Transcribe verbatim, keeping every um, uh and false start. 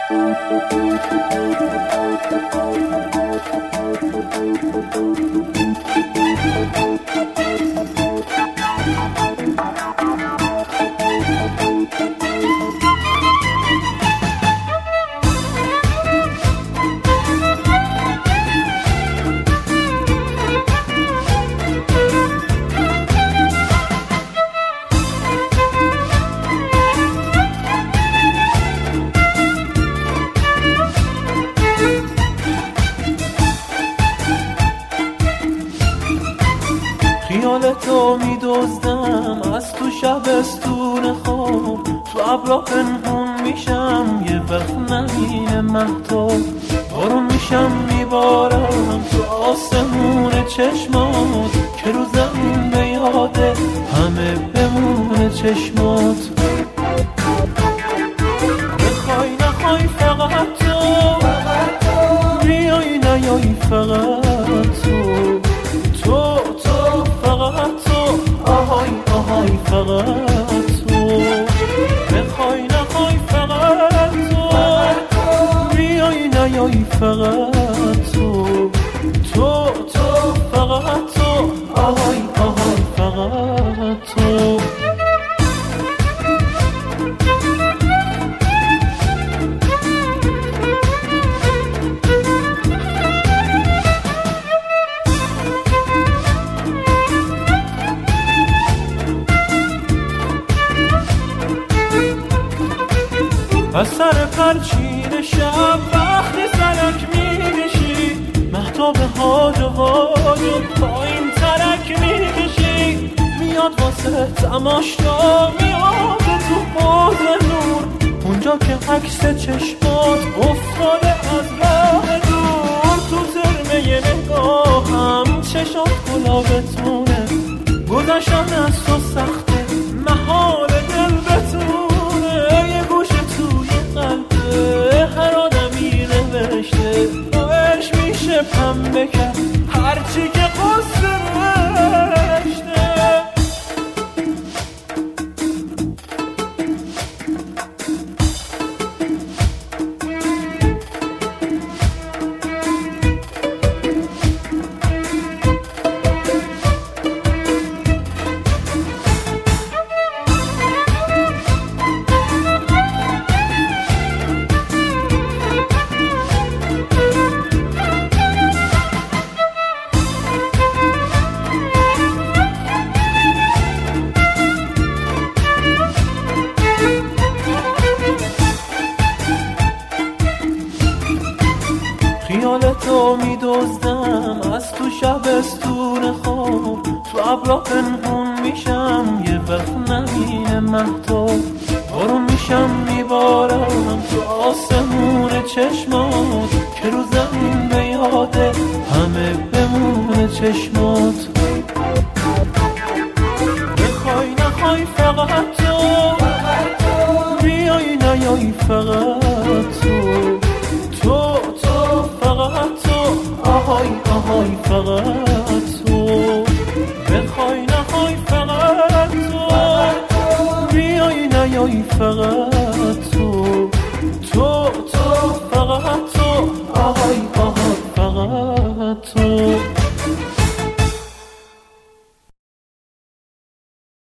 خیالتو میدزدم از تو شبستون خواب، تو ابرا پنهون میشم یه وقت نبینه مهتاب، بارون میشم میبارم تو آسمون چشمات که رو زمین به یاده همه بمونه چشمات. بخوای نخوای فقط تو بیای نیای فقط تو تو تو فقط تو آهای آهای فقط تو. بخوای نخوای فقط تو بیای نیای فقط تو تو تو فقط تو آهای آهای فقط تو. از سر پرچین شب وقتی سرک میکشی، مهتاب هاج و واج و پایین ترک میکشی، میاد واسه تماشا میاد تو حوض نور، اونجا که عکس چشمات افتاده از راه دور، تو ترمه نگاهم چشات گلابتونه، گذشتن از تو سخته محال دل بتونه، یه گوش توی قلبه هر آدمی نوشته باش میشه پنبه کرد هرچی که قصه رشته. خیالتو میدزدم از تو شبستون خواب، تو ابرا پنهون میشم یه وقت نبینه مهتاب، بارون میشم میبارم تو آسمون چشمات که رو زمین به یاده همه بمونه چشمات. بخوای نخوای فقط تو بیای نیای فقط تو تو تو فقط تو آهای آهای فقط تو. بخوای نخوای فقط تو بیای نیای فقط